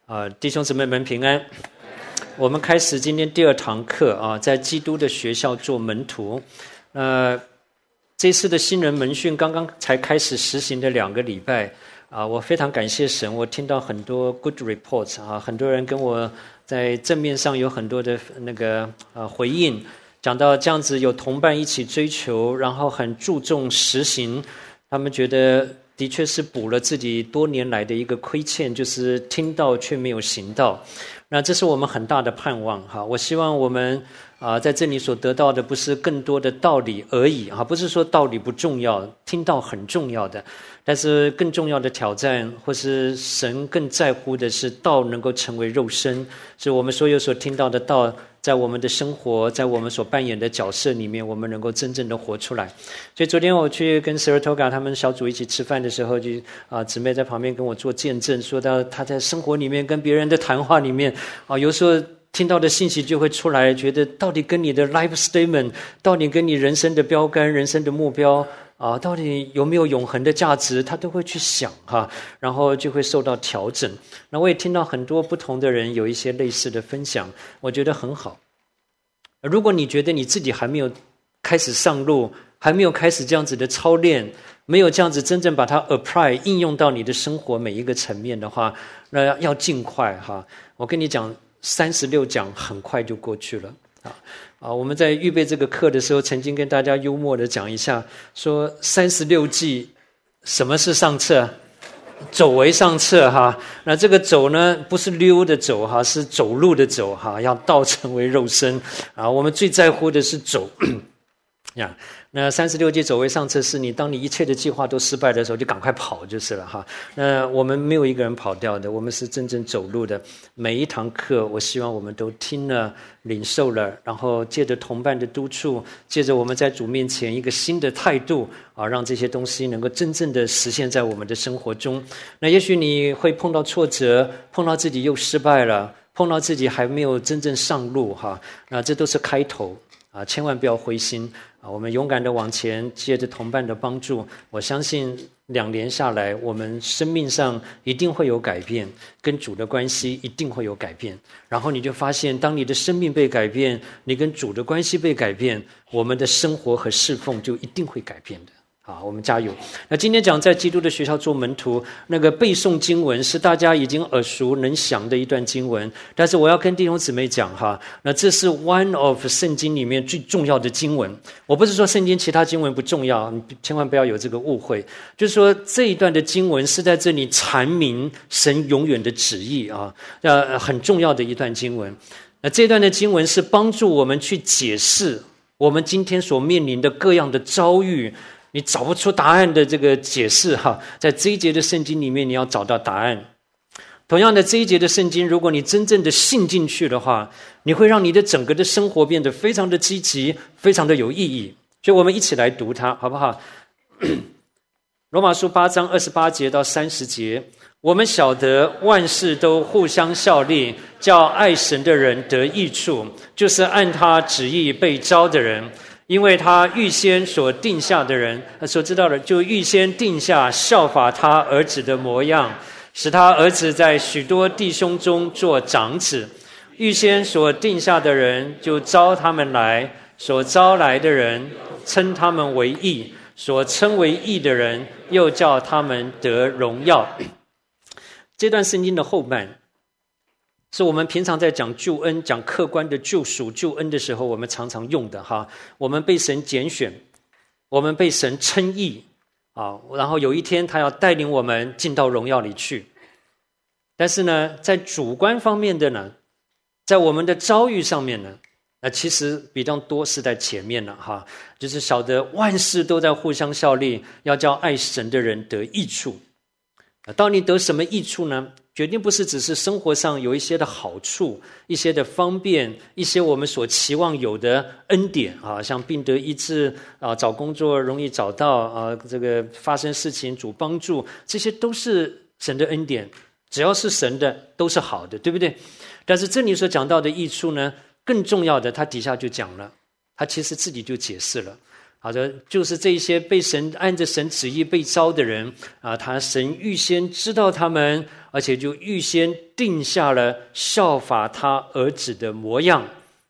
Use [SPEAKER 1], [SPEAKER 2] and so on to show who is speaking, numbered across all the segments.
[SPEAKER 1] 弟兄姊妹们平安。我们开始今天第2堂课啊，在基督的学校做门徒。这次的新人门训刚刚才开始实行的2个礼拜啊，我非常感谢神，我听到很多 good reports 啊，很多人跟我在正面上有很多的回应，讲到这样子有同伴一起追求，然后很注重实行，他们觉得的确是补了自己多年来的一个亏欠，就是听到却没有行道。那这是我们很大的盼望哈！我希望我们在这里所得到的不是更多的道理而已哈，不是说道理不重要，听到很重要的，但是更重要的挑战，或是神更在乎的是道能够成为肉身，是我们所有所听到的道，在我们的生活，在我们所扮演的角色里面，我们能够真正的活出来。所以昨天我去跟 Saratoga 他们小组一起吃饭的时候，就姊妹在旁边跟我做见证，说到她在生活里面跟别人的谈话里面有时候听到的信息就会出来，觉得到底跟你的 life statement， 到底跟你人生的标杆、人生的目标到底有没有永恒的价值，他都会去想哈，然后就会受到调整。那我也听到很多不同的人有一些类似的分享，我觉得很好。如果你觉得你自己还没有开始上路，还没有开始这样子的操练，没有这样子真正把它 apply 应用到你的生活每一个层面的话，那要尽快哈。我跟你讲，36讲很快就过去了我们在预备这个课的时候，曾经跟大家幽默的讲一下，说36计什么是上策？走为上策哈。那这个走呢，不是溜的走哈，是走路的走哈，要道成为肉身我们最在乎的是走呀。那36计走为上策，是你当你一切的计划都失败的时候，就赶快跑就是了哈。那我们没有一个人跑掉的，我们是真正走路的。每一堂课，我希望我们都听了、领受了，然后借着同伴的督促，借着我们在主面前一个新的态度让这些东西能够真正的实现在我们的生活中。那也许你会碰到挫折，碰到自己又失败了，碰到自己还没有真正上路哈。那这都是开头千万不要灰心我们勇敢的往前，借着同伴的帮助，我相信2年下来，我们生命上一定会有改变，跟主的关系一定会有改变。然后你就发现，当你的生命被改变，你跟主的关系被改变，我们的生活和侍奉就一定会改变的。我们加油。那今天讲在基督的学校做门徒，那个背诵经文是大家已经耳熟能详的一段经文，但是我要跟弟兄姊妹讲那这是 one of 圣经里面最重要的经文。我不是说圣经其他经文不重要，你千万不要有这个误会，就是说这一段的经文是在这里阐明神永远的旨意很重要的一段经文。那这段的经文是帮助我们去解释我们今天所面临的各样的遭遇，你找不出答案的这个解释在这一节的圣经里面你要找到答案。同样的，这一节的圣经，如果你真正的信进去的话，你会让你的整个的生活变得非常的积极，非常的有意义。所以我们一起来读它好不好？罗马书8章28节到30节，我们晓得万事都互相效力，叫爱神的人得益处，就是按他旨意被召的人。因为他预先所定下的人，所知道的，就预先定下效法他儿子的模样，使他儿子在许多弟兄中做长子。预先所定下的人，就招他们来；所招来的人，称他们为义；所称为义的人，又叫他们得荣耀。这段圣经的后半是我们平常在讲救恩、讲客观的救赎、救恩的时候，我们常常用的我们被神拣选，我们被神称义然后有一天他要带领我们进到荣耀里去。但是呢，在主观方面的呢，在我们的遭遇上面呢，其实比较多是在前面了就是晓得万事都在互相效力，要叫爱神的人得益处。到底得什么益处呢？决定不是只是生活上有一些的好处，一些的方便，一些我们所期望有的恩典像病得医治找工作容易找到这个发生事情主帮助，这些都是神的恩典，只要是神的都是好的，对不对？但是这里所讲到的益处呢，更重要的，他底下就讲了，他其实自己就解释了。 好的，就是这些被神按着神旨意被召的人啊，神预先知道他们，而且就预先定下了效法他儿子的模样。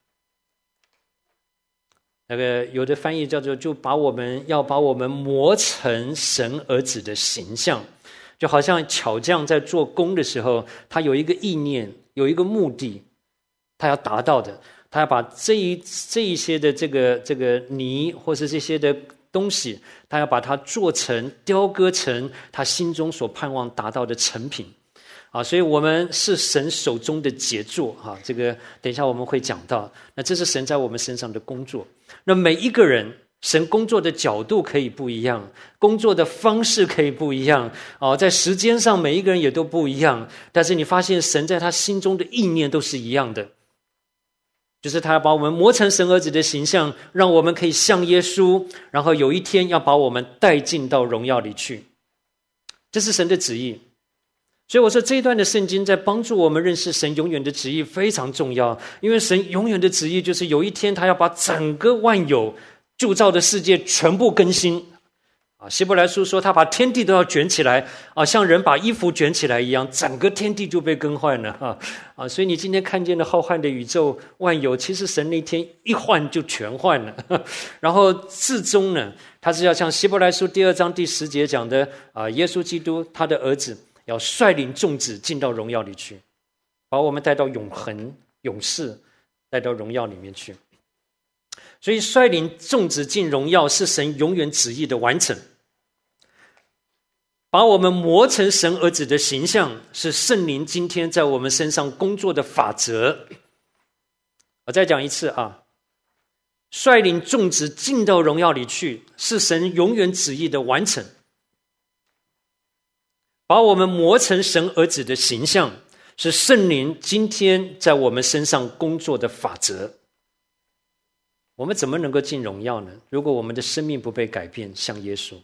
[SPEAKER 1] 那个有的翻译叫做要把我们磨成神儿子的形象，就好像巧匠在做工的时候，他有一个意念，有一个目的，他要达到的，他要把这一些的这个泥或是这些的东西，他要把它做成雕刻成他心中所盼望达到的成品啊，所以我们是神手中的杰作啊，这个等一下我们会讲到。那这是神在我们身上的工作。那每一个人，神工作的角度可以不一样，工作的方式可以不一样哦，在时间上每一个人也都不一样，但是你发现神在他心中的意念都是一样的，就是他要把我们磨成神儿子的形象，让我们可以像耶稣，然后有一天要把我们带进到荣耀里去，这是神的旨意。所以我说这一段的圣经在帮助我们认识神永远的旨意非常重要，因为神永远的旨意就是有一天他要把整个万有铸造的世界全部更新啊。希伯来书说他把天地都要卷起来啊，像人把衣服卷起来一样，整个天地就被更换了啊。所以你今天看见的浩瀚的宇宙万有，其实神那天一换就全换了。然后至终呢，他是要像希伯来书第2章第10节讲的啊，耶稣基督他的儿子要率领众子进到荣耀里去，把我们带到永恒永世，带到荣耀里面去。所以率领众子进荣耀是神永远旨意的完成，把我们磨成神儿子的形象是圣灵今天在我们身上工作的法则。我再讲一次啊，率领众子进到荣耀里去是神永远旨意的完成，把我们磨成神儿子的形象是圣灵今天在我们身上工作的法则。我们怎么能够进荣耀呢？如果我们的生命不被改变，像耶稣。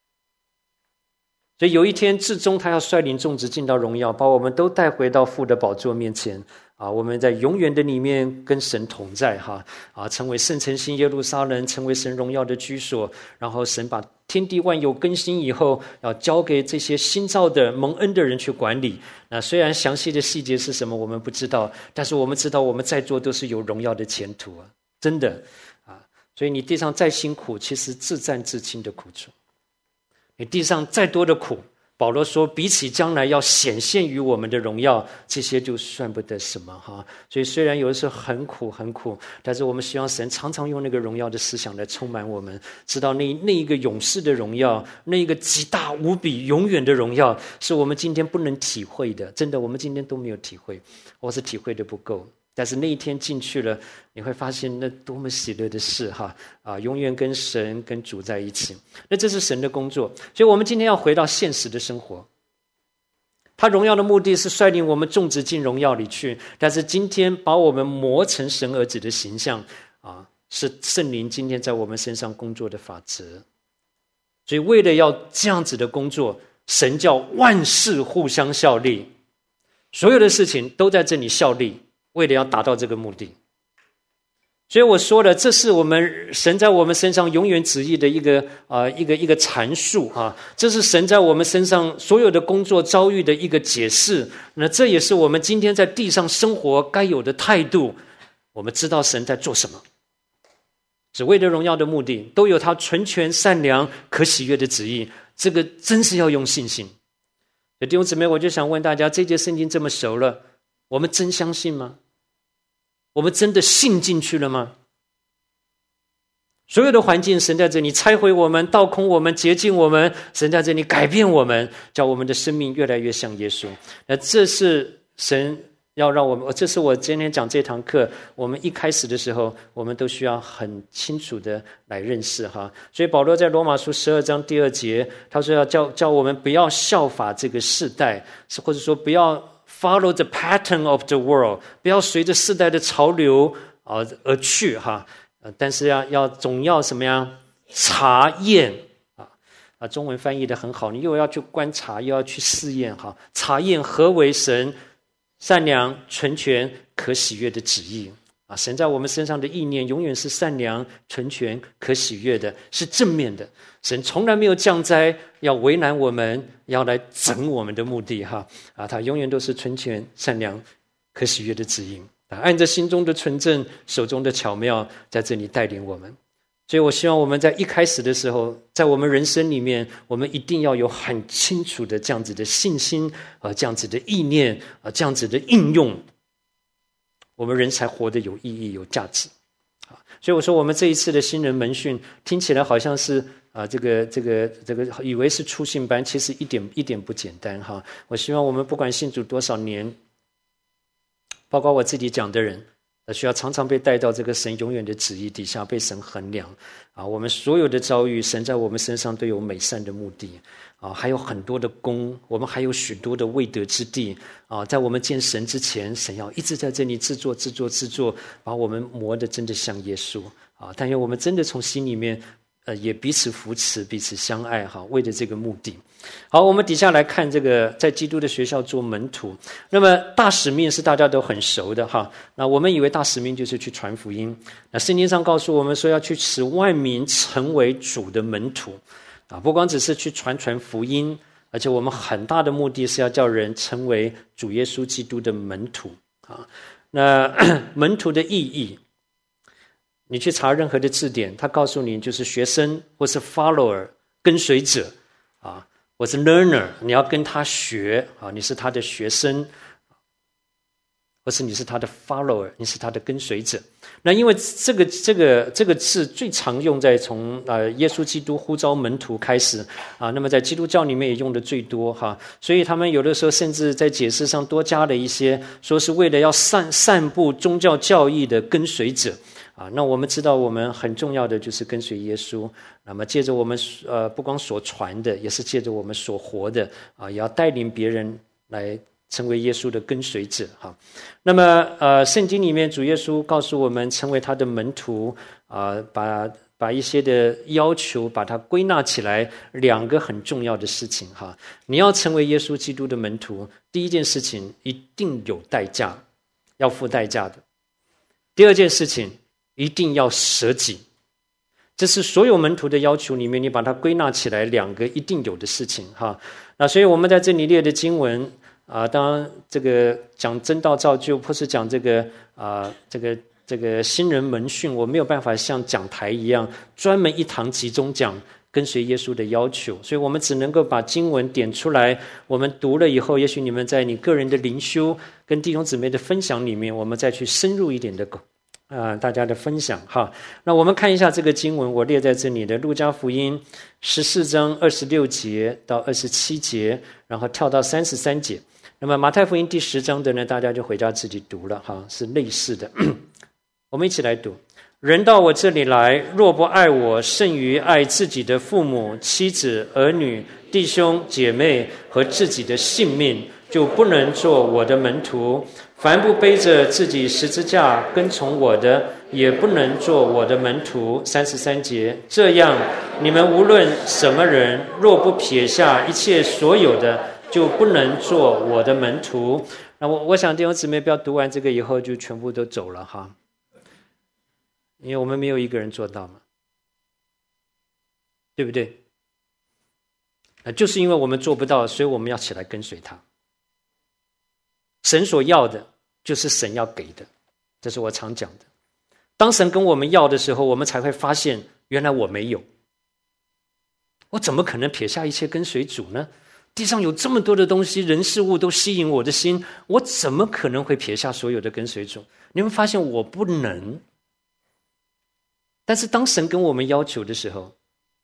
[SPEAKER 1] 所以有一天至终他要率领众子进到荣耀，把我们都带回到父的宝座面前啊！我们在永远的里面跟神同在成为圣城新耶路撒冷，成为神荣耀的居所。然后神把天地万有更新以后，要交给这些新造的蒙恩的人去管理。那虽然详细的细节是什么我们不知道，但是我们知道我们在座都是有荣耀的前途啊，真的啊！所以你地上再辛苦，其实自战自清的苦楚。你地上再多的苦，保罗说比起将来要显现于我们的荣耀，这些就算不得什么所以虽然有的时候很苦很苦，但是我们希望神常常用那个荣耀的思想来充满我们，知道那一个永世的荣耀，那一个极大无比永远的荣耀，是我们今天不能体会的。真的，我们今天都没有体会，或是体会的不够。但是那一天进去了，你会发现那多么喜乐的事永远跟神跟主在一起。那这是神的工作。所以我们今天要回到现实的生活，他荣耀的目的是率领我们众子进荣耀里去，但是今天把我们磨成神儿子的形象是圣灵今天在我们身上工作的法则。所以为了要这样子的工作，神叫万事互相效力，所有的事情都在这里效力，为了要达到这个目的。所以我说了，这是我们神在我们身上永远旨意的一个阐述这是神在我们身上所有的工作遭遇的一个解释。那这也是我们今天在地上生活该有的态度。我们知道神在做什么，只为了荣耀的目的，都有他纯全善良可喜悦的旨意。这个真是要用信心。弟兄姊妹，我就想问大家，这节圣经这么熟了，我们真相信吗？我们真的信进去了吗？所有的环境，神在这里拆毁我们，倒空我们，洁净我们，神在这里改变我们，叫我们的生命越来越像耶稣。那这是神要让我们，这是我今天讲这堂课，我们一开始的时候，我们都需要很清楚的来认识所以保罗在罗马书12章第2节，他说要叫我们不要效法这个世代，或者说不要follow the pattern of the world， 不要随着世代的潮流而去但是总要什么呀？查验中文翻译的很好，你又要去观察，又要去试验查验何为神善良、纯全、可喜悦的旨意。 神在我们身上的意念永远是善良、纯全、可喜悦的，是正面的。神从来没有降灾要为难我们，要来整我们的目的他永远都是纯全、善良、可喜悦的指引按着心中的纯正、手中的巧妙，在这里带领我们。所以我希望我们在一开始的时候，在我们人生里面，我们一定要有很清楚的这样子的信心这样子的意念这样子的应用，我们人才活得有意义、有价值所以我说，我们这一次的新人门训听起来好像是这个以为是初信班，其实一点不简单我希望我们不管信主多少年，包括我自己讲的人，需要常常被带到这个神永远的旨意底下，被神衡量我们所有的遭遇，神在我们身上都有美善的目的还有很多的功，我们还有许多的未得之地在我们见神之前，神要一直在这里制作，把我们磨得真的像耶稣但愿我们真的从心里面也彼此扶持，彼此相爱为了这个目的。好，我们底下来看这个在基督的学校做门徒。那么大使命是大家都很熟的那我们以为大使命就是去传福音，那圣经上告诉我们说要去使万民成为主的门徒不光只是去传福音，而且我们很大的目的是要叫人成为主耶稣基督的门徒那门徒的意义，你去查任何的字典，他告诉你就是学生或是 follower 跟随者或是 learner， 你要跟他学你是他的学生，或是你是他的 follower， 你是他的跟随者。那因为这个字最常用在从耶稣基督呼召门徒开始那么在基督教里面也用的最多所以他们有的时候甚至在解释上多加了一些，说是为了要散布宗教教义的跟随者那我们知道我们很重要的就是跟随耶稣，那么借着我们不光所传的，也是借着我们所活的也要带领别人来成为耶稣的跟随者那么圣经里面主耶稣告诉我们成为他的门徒把一些的要求把它归纳起来，两个很重要的事情你要成为耶稣基督的门徒，第一件事情一定有代价，要付代价的。第二件事情一定要舍己，这是所有门徒的要求里面，你把它归纳起来，两个一定有的事情那所以我们在这里列的经文当然这个讲真道造就，或是讲这个新人门训，我没有办法像讲台一样专门一堂集中讲跟随耶稣的要求，所以我们只能够把经文点出来，我们读了以后，也许你们在你个人的灵修跟弟兄姊妹的分享里面，我们再去深入一点的大家的分享那我们看一下这个经文，我列在这里的路加福音14章26节到27节，然后跳到33节。那么马太福音第10章的呢，大家就回家自己读了是类似的我们一起来读。人到我这里来，若不爱我胜于爱自己的父母、妻子、儿女、弟兄、姐妹和自己的性命，就不能做我的门徒。凡不背着自己十字架跟从我的，也不能做我的门徒。33节，这样你们无论什么人，若不撇下一切所有的，就不能做我的门徒。那我想弟兄姊妹不要读完这个以后就全部都走了因为我们没有一个人做到嘛，对不对？就是因为我们做不到，所以我们要起来跟随他。神所要的就是神要给的，这是我常讲的。当神跟我们要的时候，我们才会发现原来我没有，我怎么可能撇下一切跟随主呢？地上有这么多的东西，人事物都吸引我的心，我怎么可能会撇下所有的跟随主？你们发现我不能。但是当神跟我们要求的时候，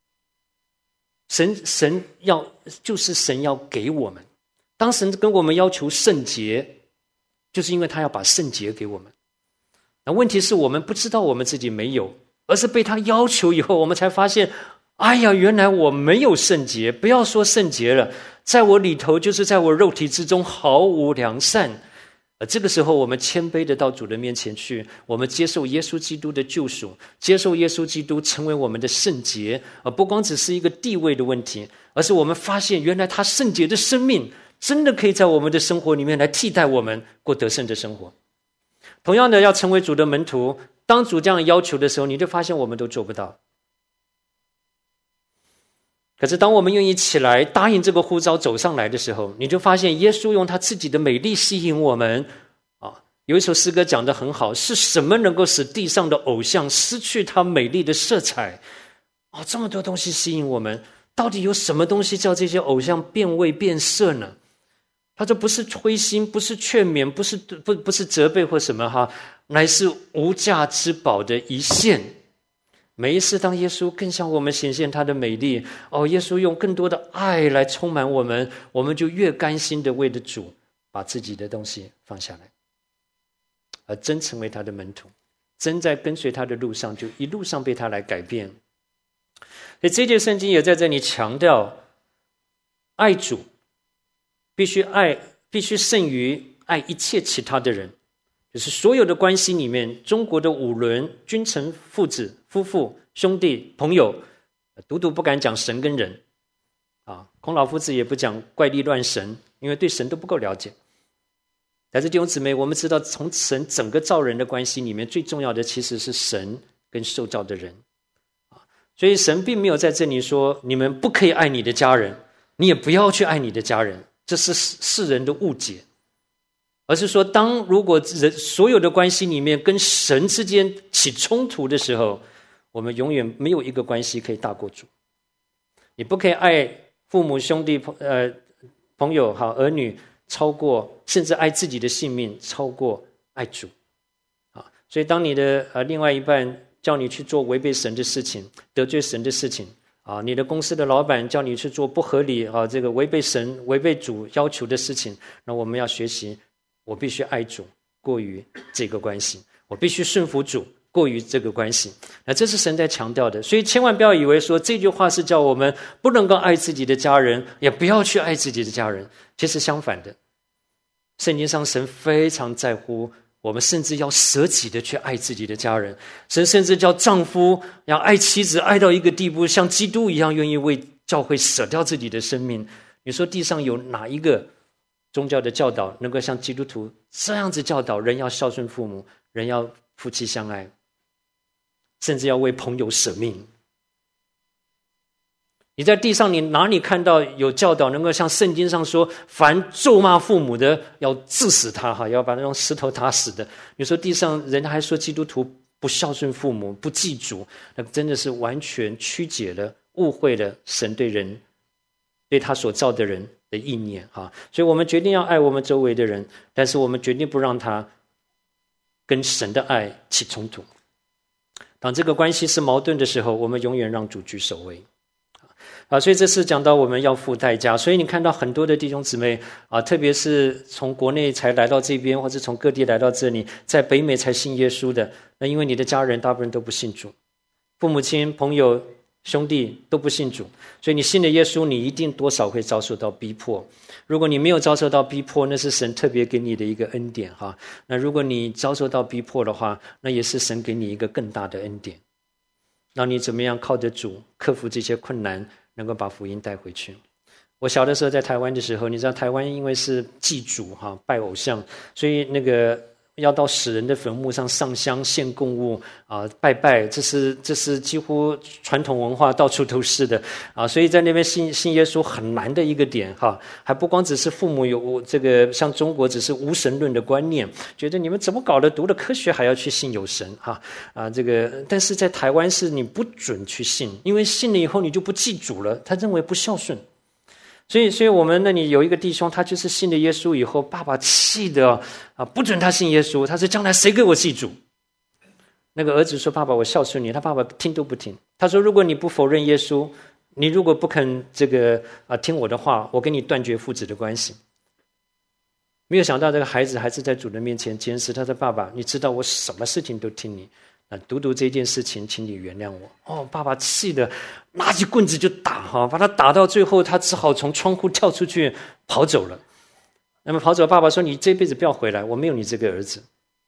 [SPEAKER 1] 神要给我们。当神跟我们要求圣洁，就是因为他要把圣洁给我们。那问题是我们不知道我们自己没有，而是被他要求以后，我们才发现，哎呀，原来我没有圣洁。不要说圣洁了，在我里头，就是在我肉体之中毫无良善。这个时候我们谦卑的到主的面前去，我们接受耶稣基督的救赎，接受耶稣基督成为我们的圣洁，不光只是一个地位的问题，而是我们发现原来他圣洁的生命真的可以在我们的生活里面来替代我们过得胜的生活。 同样的，要成为主的门徒，当主这样要求的时候，你就发现我们都做不到。可是当我们愿意起来答应这个呼召走上来的时候，你就发现耶稣用他自己的美丽吸引我们。有一首诗歌讲得很好，是什么能够使地上的偶像失去它美丽的色彩？这么多东西吸引我们，到底有什么东西叫这些偶像变味变色呢？他说不是灰心，不是劝勉，不是责备或什么乃是无价之宝的一线。每一次当耶稣更向我们显现他的美丽，耶稣用更多的爱来充满我们，我们就越甘心的为了主把自己的东西放下来，而真成为他的门徒，真在跟随他的路上，就一路上被他来改变。所以这节圣经也在这里强调，爱主必须胜于爱一切其他的人。就是所有的关系里面，中国的五伦、君臣、父子、夫妇、兄弟、朋友，独不敢讲神跟人孔老夫子也不讲怪力乱神，因为对神都不够了解。但是弟兄姊妹，我们知道从神整个造人的关系里面，最重要的其实是神跟受造的人。所以神并没有在这里说你们不可以爱你的家人，你也不要去爱你的家人，这是世人的误解。而是说，如果所有的关系里面跟神之间起冲突的时候，我们永远没有一个关系可以大过主。你不可以爱父母、兄弟、朋友、儿女超过，甚至爱自己的性命超过爱主。所以当你的另外一半叫你去做违背神的事情、得罪神的事情你的公司的老板叫你去做不合理这个违背神、违背主要求的事情，那我们要学习。我必须爱主过于这个关系，我必须顺服主过于这个关系。那这是神在强调的，所以千万不要以为说这句话是叫我们不能够爱自己的家人，也不要去爱自己的家人。其实相反的，圣经上神非常在乎我们，甚至要舍己的去爱自己的家人。神甚至叫丈夫要爱妻子，爱到一个地步，像基督一样愿意为教会舍掉自己的生命。你说地上有哪一个宗教的教导能够像基督徒这样子教导人要孝顺父母，人要夫妻相爱，甚至要为朋友舍命？你在地上你哪里看到有教导能够像圣经上说凡咒骂父母的要治死他要把他用石头打死的？你说地上人还说基督徒不孝顺父母，不祭祖，那真的是完全曲解了、误会了神对人、对他所造的人的意念所以我们决定要爱我们周围的人，但是我们决定不让他跟神的爱起冲突。当这个关系是矛盾的时候，我们永远让主居首位所以这是讲到我们要付代价。所以你看到很多的弟兄姊妹特别是从国内才来到这边，或者从各地来到这里，在北美才信耶稣的，那因为你的家人大部分都不信主，父母亲、朋友、兄弟都不信主，所以你信了耶稣，你一定多少会遭受到逼迫。如果你没有遭受到逼迫，那是神特别给你的一个恩典那如果你遭受到逼迫的话，那也是神给你一个更大的恩典，让你怎么样靠着主克服这些困难，能够把福音带回去。我小的时候在台湾的时候，你知道台湾因为是祭祖拜偶像，所以那个要到死人的坟墓上上香献供物拜拜，这是几乎传统文化到处都是的所以在那边信耶稣很难的一个点还不光只是父母有这个像中国只是无神论的观念，觉得你们怎么搞的，读了科学还要去信有神这个，但是在台湾是你不准去信，因为信了以后你就不祭祖了，他认为不孝顺。所以我们那里有一个弟兄，他就是信了耶稣以后，爸爸气的不准他信耶稣，他说将来谁给我祭祖？那个儿子说爸爸我孝顺你，他爸爸听都不听。他说如果你不否认耶稣，你如果不肯这个听我的话，我跟你断绝父子的关系。没有想到这个孩子还是在主人面前坚持，他说爸爸你知道我什么事情都听你，独这件事情请你原谅我。爸爸气得拿起棍子就打把他打到最后他只好从窗户跳出去跑走了。那么跑走，爸爸说你这辈子不要回来，我没有你这个儿子。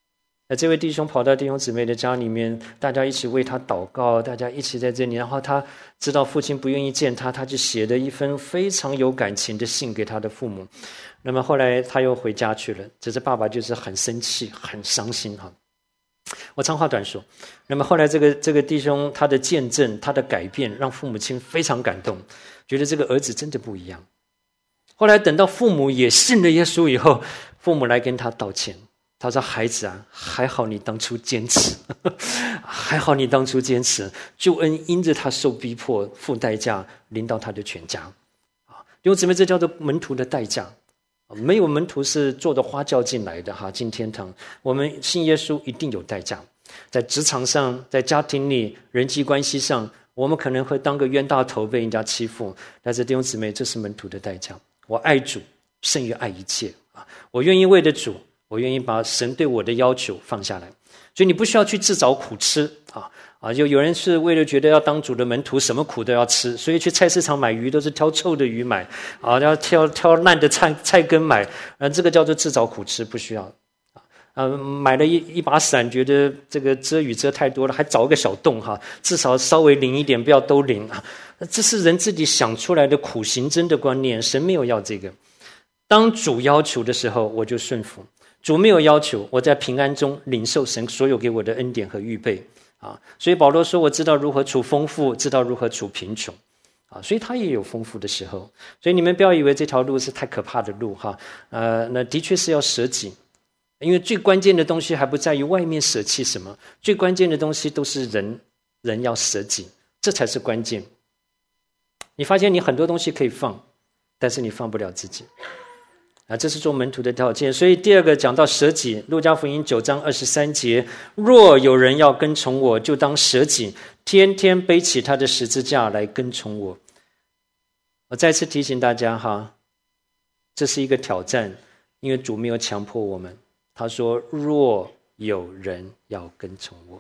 [SPEAKER 1] 这位弟兄跑到弟兄姊妹的家里面，大家一起为他祷告，大家一起在这里，然后他知道父亲不愿意见他，他就写了一封非常有感情的信给他的父母。那么后来他又回家去了，只是爸爸就是很生气很伤心哈。我长话短说，那么后来这个弟兄他的见证他的改变让父母亲非常感动，觉得这个儿子真的不一样。后来等到父母也信了耶稣以后，父母来跟他道歉，他说孩子啊，还好你当初坚持还好你当初坚持，救恩因着他受逼迫付代价临到他的全家。弟兄姊妹，这叫做门徒的代价。没有门徒是坐着花轿进来的哈，进天堂。我们信耶稣一定有代价，在职场上，在家庭里，人际关系上，我们可能会当个冤大头被人家欺负，但是弟兄姊妹，这是门徒的代价。我爱主胜于爱一切啊！我愿意为了主，我愿意把神对我的要求放下来。所以你不需要去自找苦吃就有人是为了觉得要当主的门徒，什么苦都要吃，所以去菜市场买鱼都是挑臭的鱼买要挑烂的菜根买这个叫做自找苦吃，不需要买了一把伞，觉得这个遮雨遮太多了，还找个小洞至少稍微淋一点，不要都淋这是人自己想出来的苦行僧的观念，神没有要这个。当主要求的时候，我就顺服；主没有要求，我在平安中领受神所有给我的恩典和预备所以保罗说，我知道如何处丰富，知道如何处贫穷所以他也有丰富的时候。所以你们不要以为这条路是太可怕的路那的确是要舍己，因为最关键的东西还不在于外面舍弃什么，最关键的东西都是人要舍己，这才是关键。你发现你很多东西可以放，但是你放不了自己这是做门徒的条件。所以第二个讲到舍己，路加福音9章23节，若有人要跟从我，就当舍己，天天背起他的十字架来跟从我。我再次提醒大家这是一个挑战，因为主没有强迫我们，他说若有人要跟从我，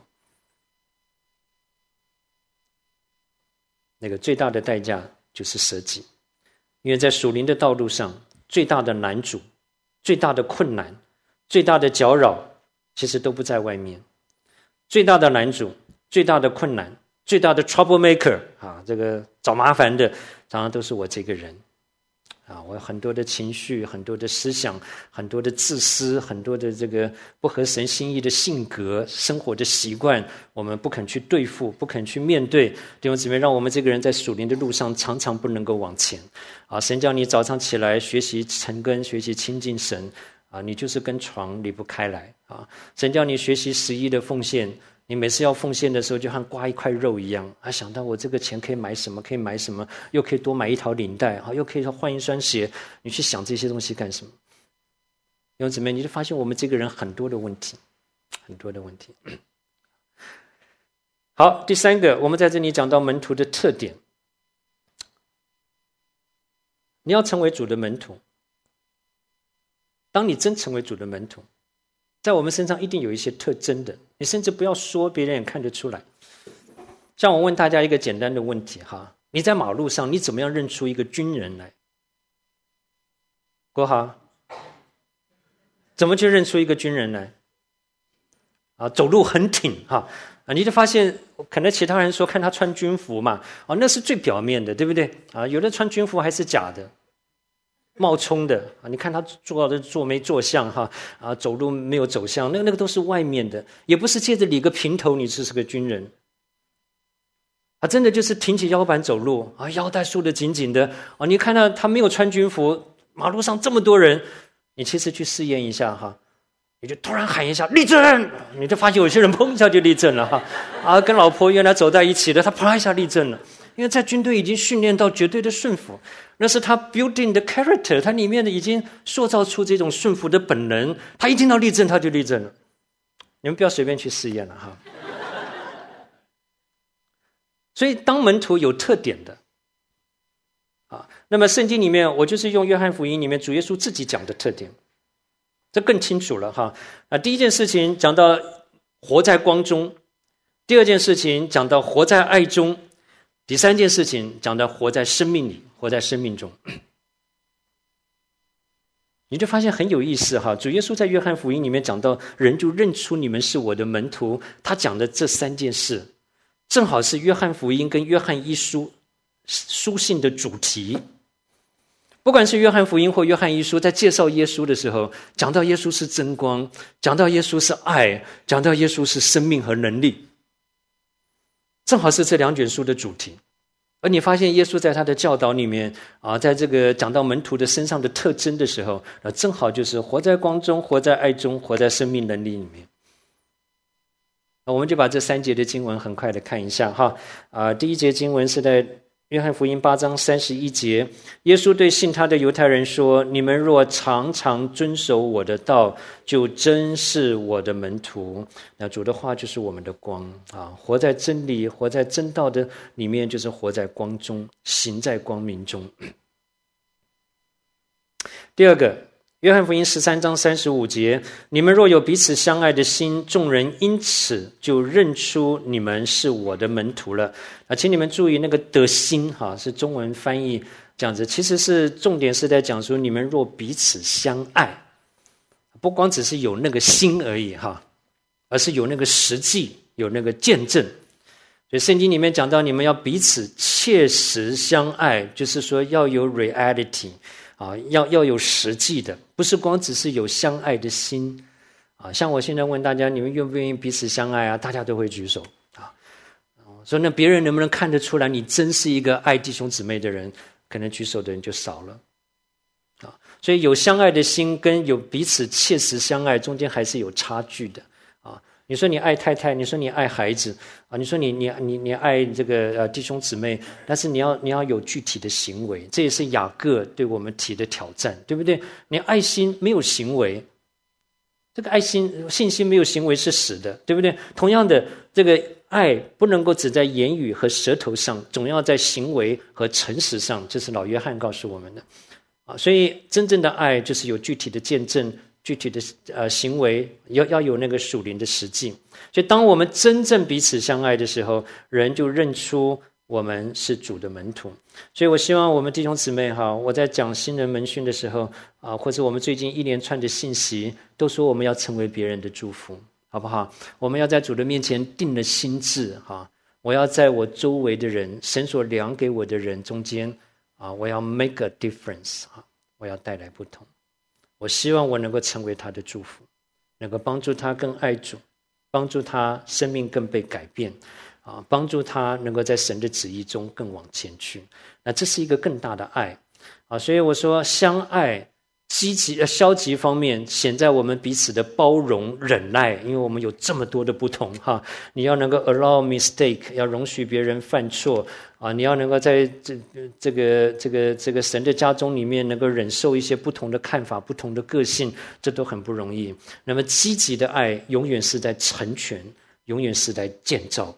[SPEAKER 1] 那个最大的代价就是舍己。因为在属灵的道路上，最大的难阻、最大的困难、最大的搅扰，其实都不在外面。最大的难阻、最大的困难、最大的 trouble maker 这个找麻烦的，常常都是我这个人我有很多的情绪，很多的思想，很多的自私，很多的这个不合神心意的性格、生活的习惯，我们不肯去对付，不肯去面对。弟兄姊妹，让我们这个人在属灵的路上常常不能够往前神叫你早上起来学习晨更，学习亲近神你就是跟床离不开来神叫你学习11的奉献，你每次要奉献的时候，就像刮一块肉一样想到我这个钱可以买什么，可以买什么，又可以多买一条领带又可以换一双鞋，你去想这些东西干什么？弟兄姊妹，你就发现我们这个人很多的问题，很多的问题。好，第三个，我们在这里讲到门徒的特点。你要成为主的门徒，当你真成为主的门徒，在我们身上一定有一些特征的，你甚至不要说，别人也看得出来。像我问大家一个简单的问题你在马路上，你怎么样认出一个军人来？国豪，怎么去认出一个军人来？走路很挺你就发现，可能其他人说看他穿军服嘛那是最表面的，对不对有的穿军服还是假的，冒充的你看他坐没坐相走路没有走相，那个都是外面的，也不是借着理个平头你是个军人真的就是挺起腰板走路腰带束得紧紧的你看到他没有穿军服，马路上这么多人，你其实去试验一下你就突然喊一下立正，你就发现有些人砰一下就立正了跟老婆原来走在一起的，他啪一下立正了，因为在军队已经训练到绝对的顺服，那是他 building 的 character， 他里面的已经塑造出这种顺服的本能，他一听到立正他就立正了。你们不要随便去试验了所以当门徒有特点的那么圣经里面我就是用约翰福音里面主耶稣自己讲的特点，这更清楚了第一件事情讲到活在光中，第二件事情讲到活在爱中，第三件事情讲到活在生命里，活在生命中。 你就发现很有意思哈。主耶稣在约翰福音里面讲到，人就认出你们是我的门徒。他讲的这3件事，正好是约翰福音跟约翰一书书信的主题。不管是约翰福音或约翰一书，在介绍耶稣的时候，讲到耶稣是真光，讲到耶稣是爱，讲到耶稣是生命和能力，正好是这2卷书的主题。而你发现耶稣在他的教导里面在这个讲到门徒的身上的特征的时候，正好就是活在光中，活在爱中，活在生命能力里面。我们就把这3节的经文很快的看一下哈。第一节经文是在约翰福音8章31节，耶稣对信他的犹太人说：你们若常常遵守我的道，就真是我的门徒。那主的话就是我们的光活在真理，活在真道的里面，就是活在光中，行在光明中。第二个，约翰福音13章35节，你们若有彼此相爱的心，众人因此就认出你们是我的门徒了。请你们注意那个的心是中文翻译这样子，其实是重点是在讲说，你们若彼此相爱，不光只是有那个心而已而是有那个实际，有那个见证。所以圣经里面讲到，你们要彼此切实相爱，就是说要有 reality要有实际的，不是光只是有相爱的心像我现在问大家，你们愿不愿意彼此相爱大家都会举手所以那别人能不能看得出来你真是一个爱弟兄姊妹的人，可能举手的人就少了所以有相爱的心跟有彼此切实相爱中间还是有差距的你说你爱太太，你说你爱孩子你说你爱这个弟兄姊妹，但是你要有具体的行为，这也是雅各对我们提的挑战，对不对？你爱心没有行为，这个爱心信心没有行为是死的，对不对？同样的，这个爱不能够只在言语和舌头上，总要在行为和诚实上，这是老约翰告诉我们的所以真正的爱就是有具体的见证，具体的行为，要有那个属灵的实际。所以当我们真正彼此相爱的时候，人就认出我们是主的门徒。所以我希望我们弟兄姊妹我在讲新人门训的时候或者我们最近一连串的信息都说我们要成为别人的祝福，好不好？我们要在主的面前定了心志我要在我周围的人，神所量给我的人中间我要 make a difference 我要带来不同。我希望我能够成为他的祝福，能够帮助他更爱主，帮助他生命更被改变帮助他能够在神的旨意中更往前去。那这是一个更大的爱所以我说相爱消极方面显在我们彼此的包容忍耐，因为我们有这么多的不同你要能够 allow mistake， 要容许别人犯错你要能够在这个神的家中里面能够忍受一些不同的看法，不同的个性，这都很不容易。那么积极的爱永远是在成全，永远是在建造。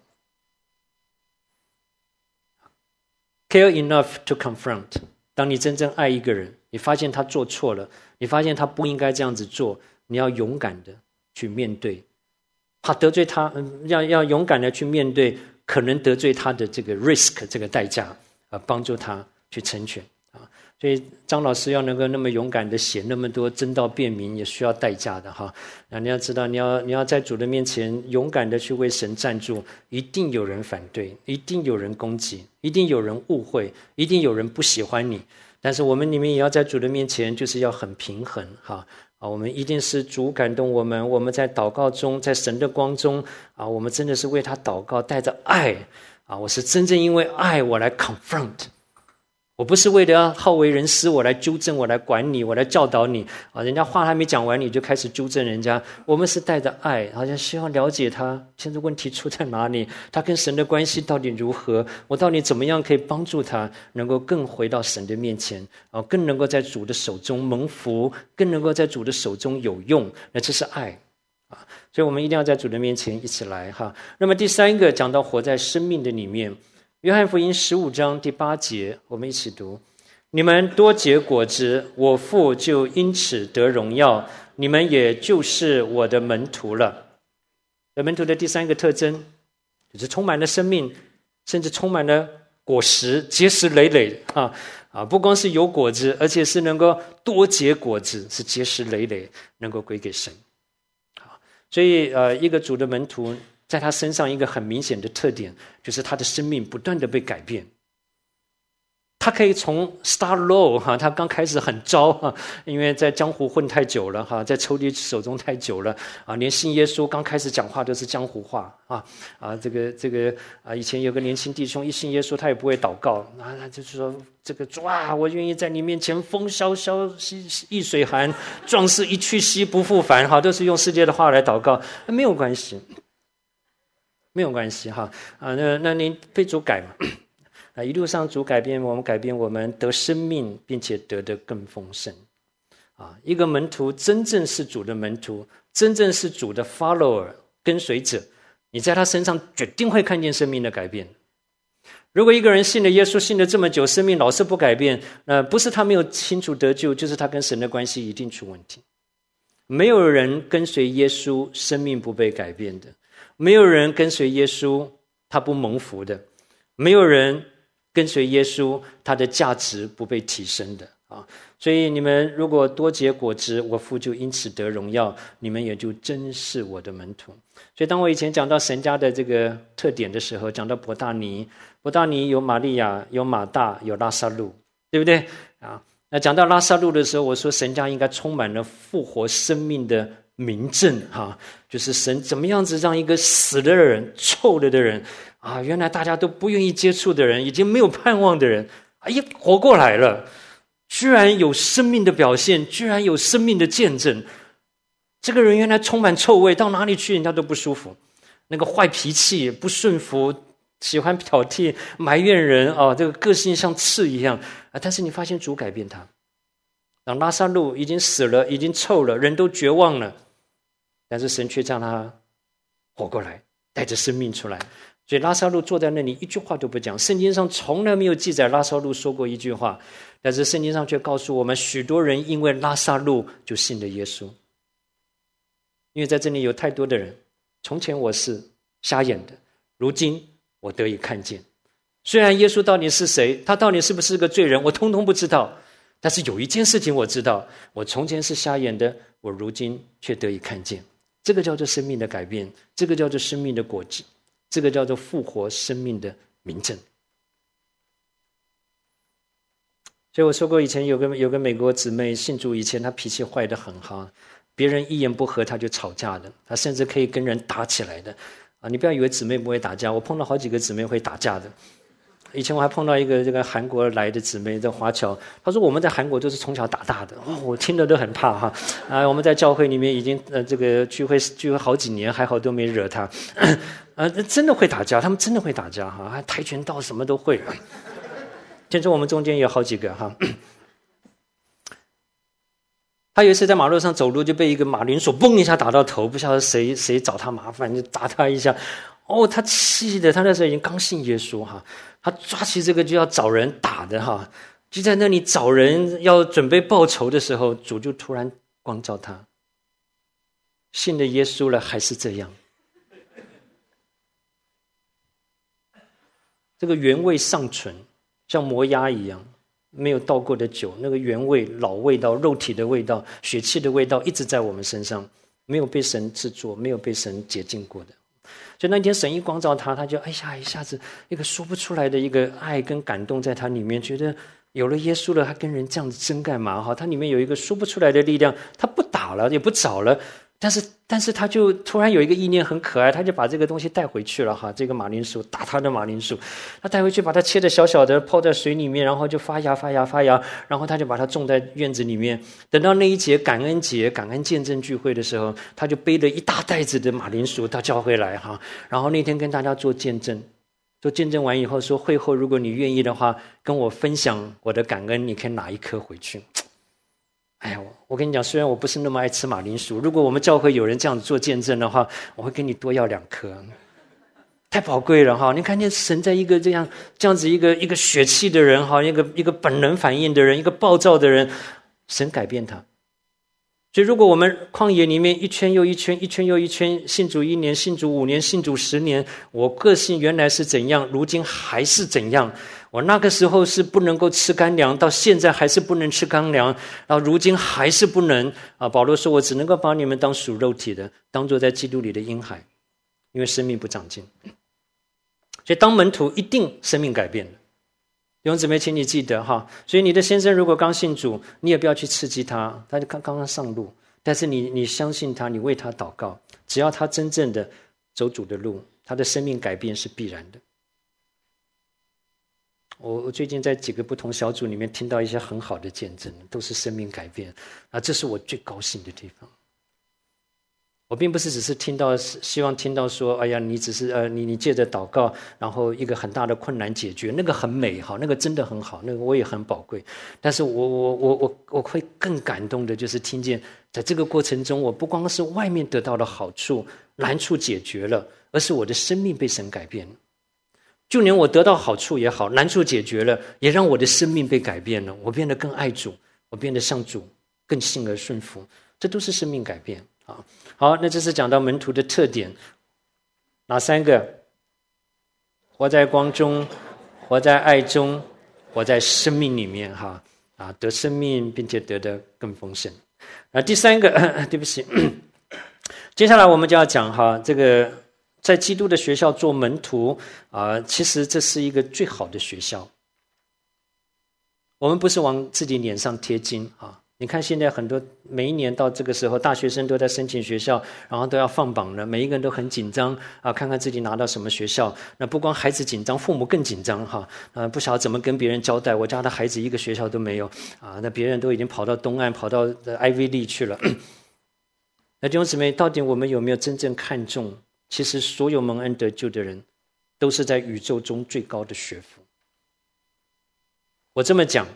[SPEAKER 1] care enough to confront， 当你真正爱一个人，你发现他做错了，你发现他不应该这样子做，你要勇敢的去面对怕得罪他要勇敢的去面对可能得罪他的这个 risk， 这个代价帮助他去成全所以张老师要能够那么勇敢的写那么多真道辩明，也需要代价的你要知道，你要在主的面前勇敢的去为神站住，一定有人反对，一定有人攻击，一定有人误会，一定有人不喜欢你，但是我们里面也要在主的面前就是要很平衡我们一定是主感动我们，我们在祷告中，在神的光中我们真的是为他祷告，带着爱我是真正因为爱我来 confront， 我不是为了要好为人师，我来纠正，我来管你，我来教导你人家话还没讲完你就开始纠正人家。我们是带着爱，好像希望了解他现在问题出在哪里，他跟神的关系到底如何，我到底怎么样可以帮助他能够更回到神的面前更能够在主的手中蒙福，更能够在主的手中有用，那这是爱所以我们一定要在主的面前一起来那么第三个讲到活在生命的里面，约翰福音15章第8节，我们一起读：你们多结果子，我父就因此得荣耀，你们也就是我的门徒了。门徒的第三个特征就是充满了生命，甚至充满了果实，结实累累不光是有果子，而且是能够多结果子，是结实累累，能够归给神。所以一个主的门徒，在他身上一个很明显的特点，就是他的生命不断的被改变。他可以从 start low 他刚开始很糟因为在江湖混太久了在仇敌手中太久了连信耶稣刚开始讲话都是江湖话以前有个年轻弟兄一信耶稣他也不会祷告他就是说这个主啊，我愿意在你面前风萧萧易水寒，壮士一去兮不复返都是用世界的话来祷告，没有关系，没有关系那您被主改嘛。一路上主改变我们，改变我们得生命，并且得得更丰盛。一个门徒真正是主的门徒，真正是主的 follower 跟随者，你在他身上决定会看见生命的改变。如果一个人信了耶稣，信了这么久，生命老是不改变，不是他没有清楚得救，就是他跟神的关系一定出问题。没有人跟随耶稣生命不被改变的，没有人跟随耶稣他不蒙福的，没有人跟随耶稣他的价值不被提升的所以你们如果多结果子，我父就因此得荣耀，你们也就真是我的门徒。所以当我以前讲到神家的这个特点的时候，讲到伯大尼有玛利亚，有马大，有拉撒路，对不对那讲到拉撒路的时候，我说神家应该充满了复活生命的明证就是神怎么样子让一个死的人，臭了的人原来大家都不愿意接触的人，已经没有盼望的人活过来了，居然有生命的表现，居然有生命的见证。这个人原来充满臭味，到哪里去人家都不舒服，那个坏脾气，不顺服，喜欢挑剔，埋怨人这个个性像刺一样但是你发现主改变他，让拉撒路已经死了，已经臭了，人都绝望了，但是神却让他活过来，带着生命出来。所以拉撒路坐在那里一句话都不讲，圣经上从来没有记载拉撒路说过一句话，但是圣经上却告诉我们，许多人因为拉撒路就信了耶稣。因为在这里有太多的人，从前我是瞎眼的，如今我得以看见。虽然耶稣到底是谁，他到底是不是个罪人，我通通不知道，但是有一件事情我知道，我从前是瞎眼的，我如今却得以看见。这个叫做生命的改变，这个叫做生命的果子，这个叫做复活生命的明证。所以我说过，以前有个美国姊妹信主以前，她脾气坏得很别人一言不合她就吵架的，她甚至可以跟人打起来的你不要以为姊妹不会打架，我碰到好几个姊妹会打架的。以前我还碰到一个这个韩国来的姊妹在华侨，她说我们在韩国都是从小打大的我听了都很怕我们在教会里面已经这个聚会好几年，还好都没惹她真的会打架，他们真的会打架还跆拳道什么都会听说我们中间有好几个他有一次在马路上走路，就被一个马铃薯嘣一下打到头，不晓得谁找他麻烦，就打他一下他气的，他那时候已经刚信耶稣他抓起这个就要找人打的就在那里找人要准备报仇的时候，主就突然光照他，信了耶稣了还是这样。这个原味尚存，像磨牙一样，没有倒过的酒，那个原味老味道，肉体的味道，血气的味道一直在我们身上，没有被神制作，没有被神洁净过的。所以那天神一光照他，他就一下子一个说不出来的一个爱跟感动在他里面，觉得有了耶稣了，他跟人这样子争干嘛他里面有一个说不出来的力量，他不打了也不找了，但是他就突然有一个意念很可爱，他就把这个东西带回去了这个马铃薯，打他的马铃薯，他带回去把它切得小小的，泡在水里面，然后就发芽，然后他就把它种在院子里面。等到那一节感恩节、感恩见证聚会的时候，他就背了一大袋子的马铃薯到教会来然后那天跟大家做见证完以后说，会后如果你愿意的话，跟我分享我的感恩，你可以拿一颗回去。我跟你讲，虽然我不是那么爱吃马铃薯，如果我们教会有人这样子做见证的话，我会跟你多要2颗，太宝贵了你看见神在一个这样子一个血气的人一个本能反应的人，一个暴躁的人，神改变他。所以如果我们旷野里面一圈又一圈，一圈又一圈，信主1年，信主5年，信主10年，我个性原来是怎样，如今还是怎样， 我那个时候是不能够吃干粮，到现在还是不能吃干粮，然后如今还是不能啊。保罗说，我只能够把你们当属肉体的，当作在基督里的婴孩，因为生命不长进。所以当门徒一定生命改变了。弟兄姊妹，请你记得哈。所以你的先生如果刚信主，你也不要去刺激他，他就刚刚上路，但是你相信他，你为他祷告，只要他真正的走主的路，他的生命改变是必然的。我最近在几个不同小组里面听到一些很好的见证，都是生命改变啊，这是我最高兴的地方。我并不是只是希望听到说，哎呀，你只是你借着祷告，然后一个很大的困难解决，那个很美好，那个真的很好，那个我也很宝贵。但是我会更感动的，就是听见在这个过程中，我不光是外面得到了好处，难处解决了，而是我的生命被神改变了。就连我得到好处也好，难处解决了，也让我的生命被改变了。我变得更爱主，我变得向主更信而顺服，这都是生命改变。好，那这是讲到门徒的特点，哪三个？活在光中，活在爱中，活在生命里面哈啊，得生命，并且得的更丰盛。第三个，对不起，接下来我们就要讲哈，这个在基督的学校做门徒啊，其实这是一个最好的学校。我们不是往自己脸上贴金啊。你看现在很多每一年到这个时候，大学生都在申请学校，然后都要放榜了，每一个人都很紧张啊，看看自己拿到什么学校。那不光孩子紧张，父母更紧张哈，不晓得怎么跟别人交代。我家的孩子一个学校都没有啊，那别人都已经跑到东岸，跑到 Ivy League 去了。那弟兄姊妹，到底我们有没有真正看重？其实所有蒙恩得救的人，都是在宇宙中最高的学府。我这么讲，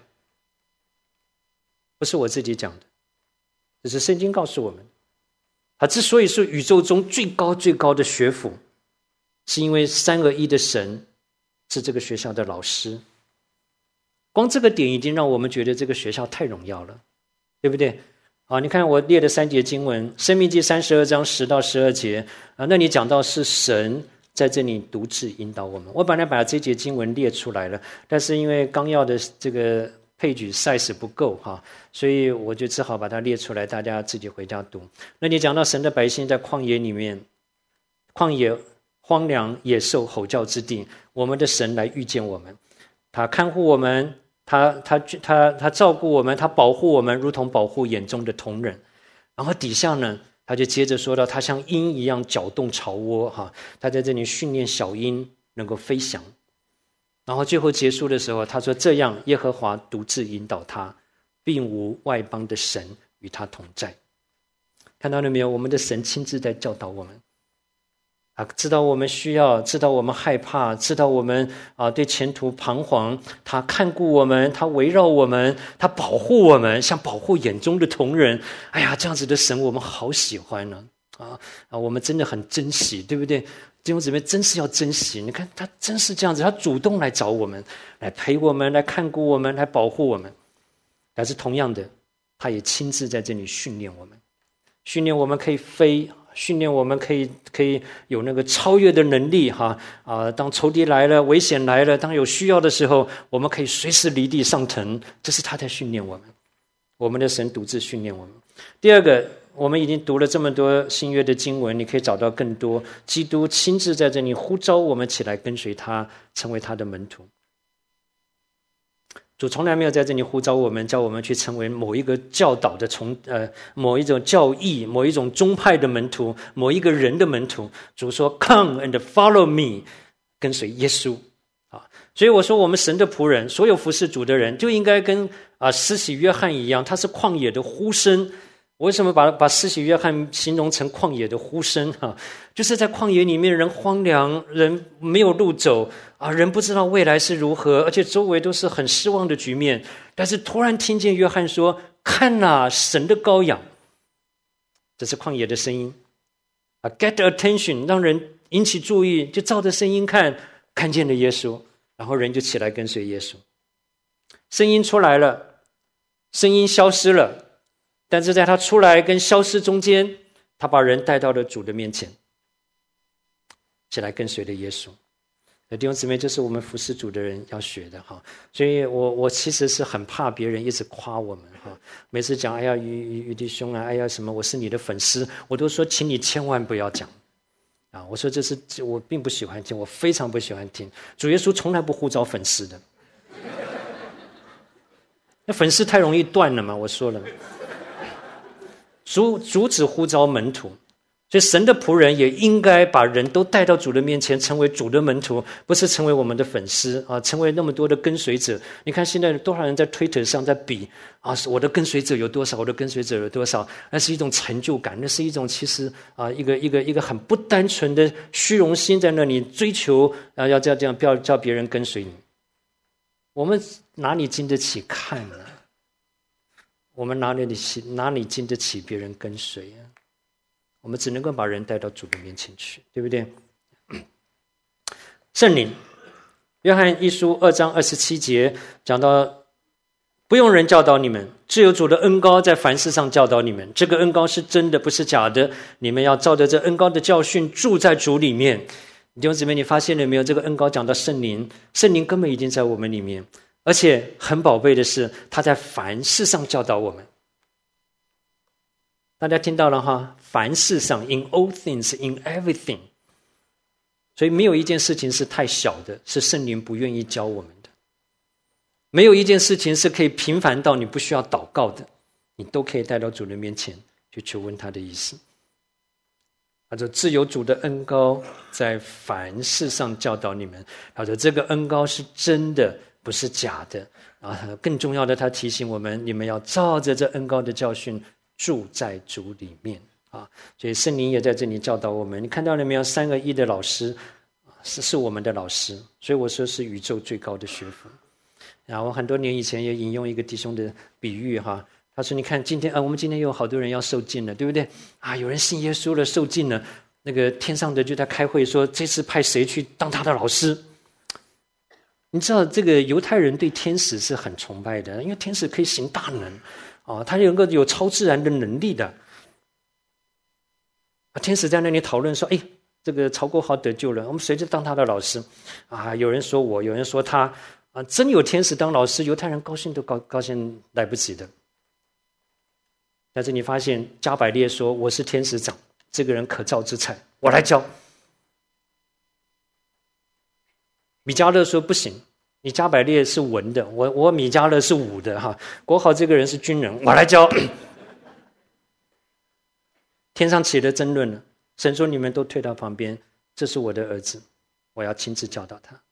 [SPEAKER 1] 不是我自己讲的，这是圣经告诉我们，他之所以是宇宙中最高最高的学府，是因为三而一的神是这个学校的老师。光这个点已经让我们觉得这个学校太荣耀了，对不对？你看我列的3节经文，申命记32章10到12节啊，那你讲到是神在这里独自引导我们。我本来把这节经文列出来了，但是因为纲要的这个配举 size 不够哈，所以我就只好把它列出来，大家自己回家读。那你讲到神的百姓在旷野里面，旷野荒凉野兽吼叫之地，我们的神来遇见我们，他看护我们，他照顾我们，他保护我们，如同保护眼中的瞳人。然后底下呢，他就接着说到，他像鹰一样搅动巢窝哈，他在这里训练小鹰能够飞翔。然后最后结束的时候，他说这样耶和华独自引导他，并无外邦的神与他同在。看到了没有？我们的神亲自在教导我们啊，知道我们需要，知道我们害怕，知道我们对前途彷徨，他看顾我们，他围绕我们，他保护我们，像保护眼中的瞳人。哎呀，这样子的神我们好喜欢呢我们真的很珍惜，对不对？弟兄姊妹，真是要珍惜。你看他真是这样子，他主动来找我们，来陪我们，来看顾我们，来保护我们。但是同样的，他也亲自在这里训练我们，训练我们可以飞，训练我们可以有那个超越的能力当仇敌来了，危险来了，当有需要的时候，我们可以随时离地上腾。这是他在训练我们，我们的神独自训练我们。第二个，我们已经读了这么多新约的经文，你可以找到更多。基督亲自在这里呼召我们起来跟随他，成为他的门徒。主从来没有在这里呼召我们，叫我们去成为某一个教导的某一种教义，某一种宗派的门徒，某一个人的门徒。主说 Come and follow me， 跟随耶稣所以我说我们神的仆人，所有服侍主的人就应该跟施洗约翰一样，他是旷野的呼声。我为什么把施洗约翰形容成旷野的呼声就是在旷野里面，人荒凉，人没有路走人不知道未来是如何，而且周围都是很失望的局面。但是突然听见约翰说：“看哪，神的羔羊！”这是旷野的声音get attention， 让人引起注意，就照着声音看见了耶稣，然后人就起来跟随耶稣。声音出来了，声音消失了。但是在他出来跟消失中间，他把人带到了主的面前，起来跟随了耶稣。 弟兄姊妹，这是我们服侍主的人要学的哈。所以我其实是很怕别人一直夸我们哈。每次讲哎呀于弟兄啊，哎呀什么我是你的粉丝，我都说请你千万不要讲啊。我说这是我并不喜欢听，我非常不喜欢听。主耶稣从来不呼召粉丝的，那粉丝太容易断了嘛。我说了，主只呼召门徒。所以神的仆人也应该把人都带到主的面前，成为主的门徒，不是成为我们的粉丝啊，成为那么多的跟随者。你看现在多少人在推特上在比啊，我的跟随者有多少，我的跟随者有多少，那是一种成就感，那是一种其实啊一个很不单纯的虚荣心在那里追求啊，要这样不要叫别人跟随你。我们哪里经得起看呢？我们哪里经得起别人跟随啊？我们只能够把人带到主的面前去，对不对？圣灵，约翰一书2章27节讲到，不用人教导你们，只有主的恩膏在凡事上教导你们。这个恩膏是真的，不是假的。你们要照着这恩膏的教训住在主里面。弟兄姊妹，你发现了没有？这个恩膏讲到圣灵，圣灵根本已经在我们里面，而且很宝贝的是，他在凡事上教导我们。大家听到了哈？凡事上 ，in all things, in everything。所以没有一件事情是太小的，是圣灵不愿意教我们的。没有一件事情是可以平凡到你不需要祷告的，你都可以带到主的面前去求问他的意思。他说：“自有主的恩膏在凡事上教导你们。”他说：“这个恩膏是真的，不是假的。”啊，更重要的，他提醒我们：你们要照着这恩膏的教训。住在主里面啊，所以圣灵也在这里教导我们。你看到了没有？3个1的老师是我们的老师，所以我说是宇宙最高的学府。然后我很多年以前也引用一个弟兄的比喻哈，他说：“你看今天我们今天有好多人要受尽了，对不对？啊，有人信耶稣了，受尽了，那个天上的就在开会说，这次派谁去当他的老师？”你知道这个犹太人对天使是很崇拜的，因为天使可以行大能。他有超自然的能力的。天使在那里讨论说：“哎，这个曹国豪得救了，我们谁就当他的老师？”啊，有人说我，有人说他，啊，真有天使当老师，犹太人高兴都高兴来不及的。但是你发现加百列说：“我是天使长，这个人可造之材，我来教。”米迦勒说：“不行。”你加百列是文的，我米迦勒是武的哈。国豪这个人是军人，我来教。天上起了争论了，神说：“你们都退到旁边，这是我的儿子，我要亲自教导他。”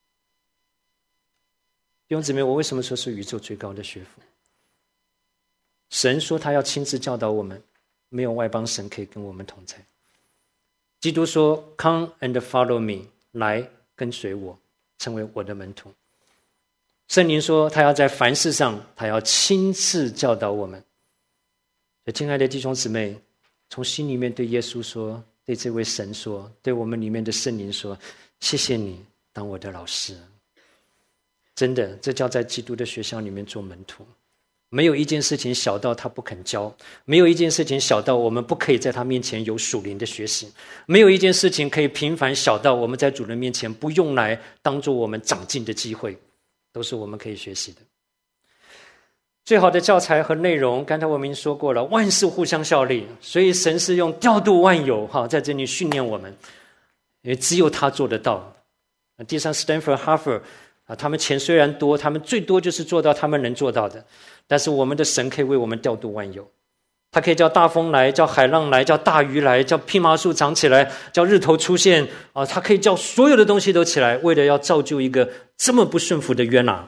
[SPEAKER 1] 弟兄姊妹，我为什么说是宇宙最高的学府？神说他要亲自教导我们，没有外邦神可以跟我们同在。基督说 ：“Come and follow me， 来跟随我，成为我的门徒。”圣灵说他要在凡事上，他要亲自教导我们。所以亲爱的弟兄姊妹，从心里面对耶稣说，对这位神说，对我们里面的圣灵说：“谢谢你当我的老师。”真的，这叫在基督的学校里面做门徒。没有一件事情小到他不肯教，没有一件事情小到我们不可以在他面前有属灵的学习，没有一件事情可以平凡小到我们在主人面前不用来当作我们长进的机会，都是我们可以学习的。最好的教材和内容，刚才我们已经说过了，万事互相效力，所以神是用调度万有在这里训练我们，因为只有他做得到。第三 Stanford、Harvard 他们钱虽然多，他们最多就是做到他们能做到的，但是我们的神可以为我们调度万有，他可以叫大风来，叫海浪来，叫大鱼来，叫蓖麻树长起来，叫日头出现他可以叫所有的东西都起来，为了要造就一个这么不顺服的约拿。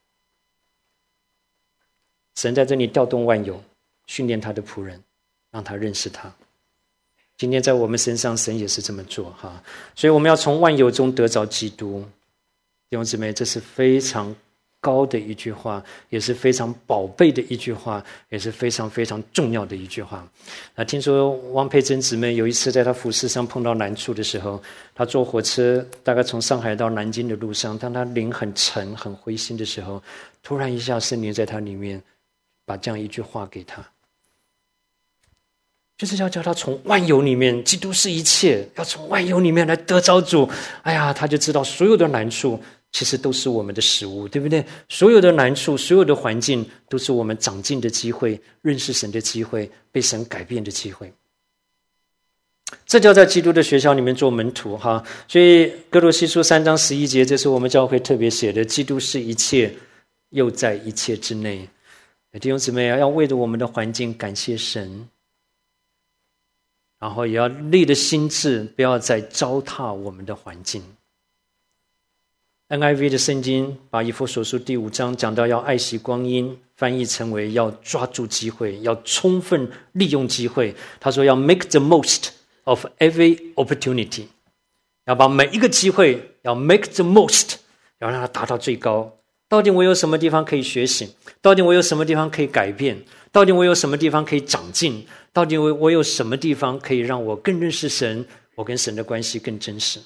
[SPEAKER 1] 神在这里调动万有，训练他的仆人，让他认识他。今天在我们身上，神也是这么做所以我们要从万有中得着基督。弟兄姊妹，这是非常高的一句话，也是非常宝贝的一句话，也是非常非常重要的一句话。听说汪佩珍姊妹有一次在她服事上碰到难处的时候，她坐火车大概从上海到南京的路上，当她灵很沉很灰心的时候，突然一下圣灵在她里面把这样一句话给她， 就是要叫他从万有里面，基督是一切，要从万有里面来得着主。哎呀，他就知道所有的难处其实都是我们的食物，对不对？所有的难处，所有的环境都是我们长进的机会，认识神的机会，被神改变的机会。这叫在基督的学校里面做门徒哈。所以哥罗西书3章11节，这是我们教会特别写的，基督是一切，又在一切之内。弟兄姊妹要为着我们的环境感谢神，然后也要立的心志，不要再糟蹋我们的环境。NIV 的圣经把以弗所书第5章讲到要爱惜光阴，翻译成为要抓住机会，要充分利用机会。他说要 make the most of every opportunity， 要把每一个机会要 make the most， 要让它达到最高。到底我有什么地方可以学习？到底我有什么地方可以改变？到底我有什么地方可以长进？到底我有什么地方可以让我更认识神，我跟神的关系更真实？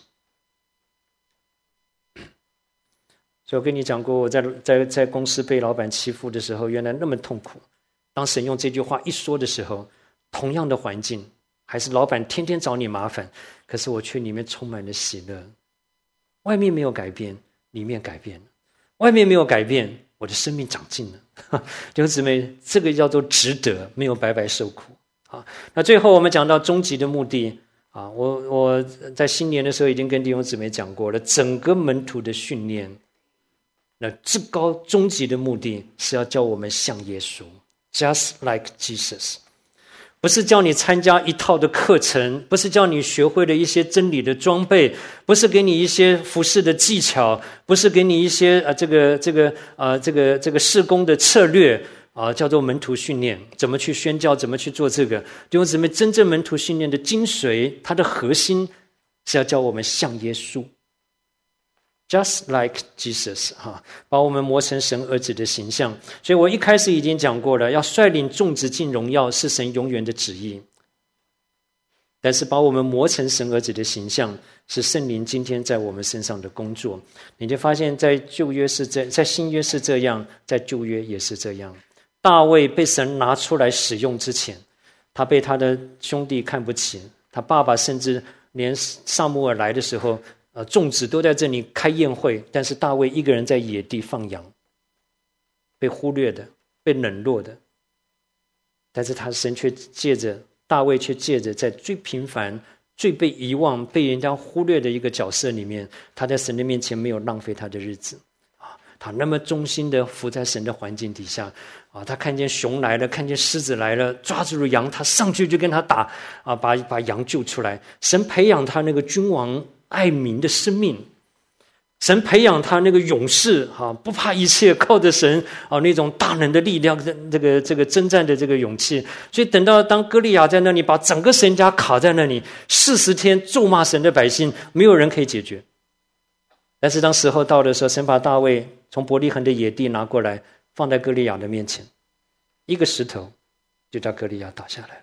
[SPEAKER 1] 所以我跟你讲过，我在公司被老板欺负的时候，原来那么痛苦。当神用这句话一说的时候，同样的环境，还是老板天天找你麻烦，可是我却里面充满了喜乐。外面没有改变，里面改变了；外面没有改变，我的生命长进了。弟兄姊妹，这个叫做值得，没有白白受苦。那最后我们讲到终极的目的啊，我在新年的时候已经跟弟兄姊妹讲过了，整个门徒的训练。那至高终极的目的是要叫我们像耶稣 ，just like Jesus， 不是叫你参加一套的课程，不是叫你学会了一些真理的装备，不是给你一些服事的技巧，不是给你一些这个事工的策略叫做门徒训练，怎么去宣教，怎么去做这个。弟兄姊妹，真正门徒训练的精髓，它的核心是要叫我们像耶稣。Just like Jesus， 把我们磨成神儿子的形象。所以我一开始已经讲过了，要率领众子进荣耀是神永远的旨意。但是把我们磨成神儿子的形象，是圣灵今天在我们身上的工作。你就发现在旧约是在新约是这样，在旧约也是这样。大卫被神拿出来使用之前，他被他的兄弟看不起，他爸爸甚至连撒母耳来的时候，众子都在这里开宴会，但是大卫一个人在野地放羊，被忽略的，被冷落的。但是神却借着大卫，却借着在最平凡、最被遗忘、被人家忽略的一个角色里面，他在神的面前没有浪费他的日子。他那么忠心的伏在神的环境底下他看见熊来了，看见狮子来了，抓住了羊，他上去就跟他打把羊救出来。神培养他那个君王爱民的生命，神培养他那个勇士不怕一切，靠着神那种大能的力量，这个征战的这个勇气。所以等到当歌利亚在那里把整个神家卡在那里40天咒骂神的百姓，没有人可以解决。但是当时候到的时候，神把大卫从伯利恒的野地拿过来，放在歌利亚的面前，一个石头就叫歌利亚倒下来了。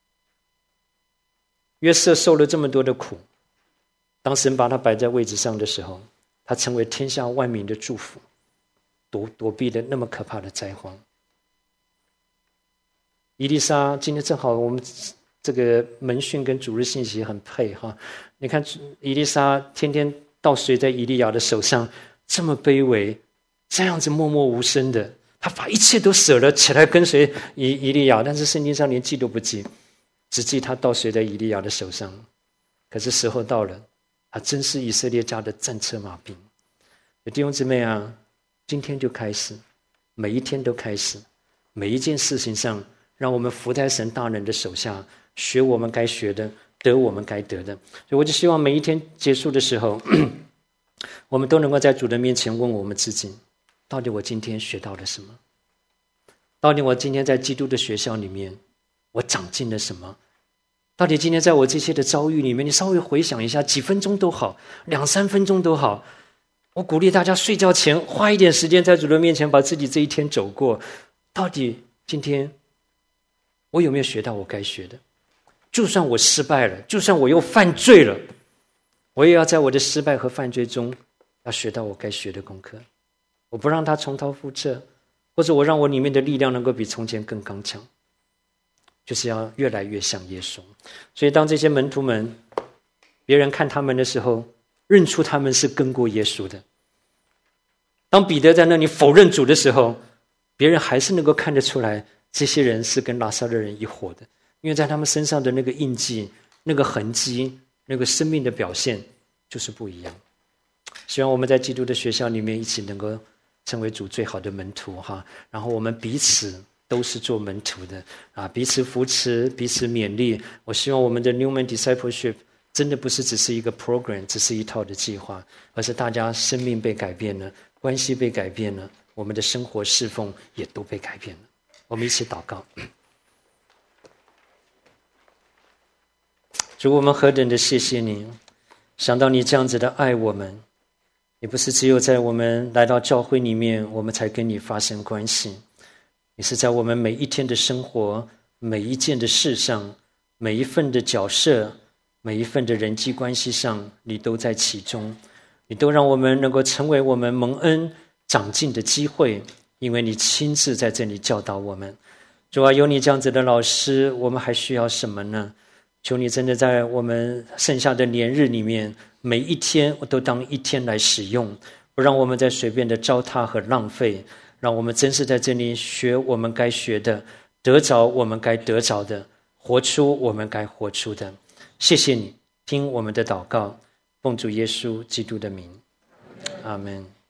[SPEAKER 1] 约瑟受了这么多的苦，当神把他摆在位置上的时候，他成为天下万民的祝福，躲避了那么可怕的灾荒。以利沙，今天正好我们这个门训跟主日信息很配你看以利沙天天倒水在以利亚的手上，这么卑微，这样子默默无声的，他把一切都舍了起来跟随以利亚，但是圣经上连记都不记，只记他倒水在以利亚的手上。可是时候到了，他真是以色列家的战车马兵。弟兄姊妹今天就开始，每一天都开始，每一件事情上，让我们伏在神大能的手下，学我们该学的，得我们该得的。所以我就希望每一天结束的时候我们都能够在主的面前问我们自己，到底我今天学到了什么？到底我今天在基督的学校里面我长进了什么？到底今天在我这些的遭遇里面，你稍微回想一下，几分钟都好，2-3分钟都好，我鼓励大家睡觉前花一点时间在主的面前把自己这一天走过，到底今天我有没有学到我该学的？就算我失败了，就算我又犯罪了，我也要在我的失败和犯罪中要学到我该学的功课。我不让它重蹈覆辙，或者我让我里面的力量能够比从前更刚强。 就是要越来越像耶稣。所以当这些门徒们，别人看他们的时候，认出他们是跟过耶稣的。当彼得在那里否认主的时候，别人还是能够看得出来，这些人是跟拿撒勒人一伙的，因为在他们身上的那个印记、那个痕迹、那个生命的表现就是不一样。希望我们在基督的学校里面一起能够成为主最好的门徒哈，然后我们彼此都是做门徒的啊，彼此扶持，彼此勉励。我希望我们的 Newman Discipleship 真的不是只是一个 program， 只是一套的计划，而是大家生命被改变了，关系被改变了，我们的生活侍奉也都被改变了。我们一起祷告。主，我们何等的谢谢你，想到你这样子的爱我们，你不是只有在我们来到教会里面我们才跟你发生关系，你是在我们每一天的生活，每一件的事上，每一份的角色，每一份的人际关系上，你都在其中，你都让我们能够成为我们蒙恩长进的机会，因为你亲自在这里教导我们。主啊，有你这样子的老师，我们还需要什么呢？求你真的在我们剩下的年日里面，每一天都当一天来使用，不让我们再随便的糟蹋和浪费，让我们真是在这里学我们该学的，得着我们该得着的，活出我们该活出的。谢谢你，听我们的祷告，奉主耶稣基督的名，阿们。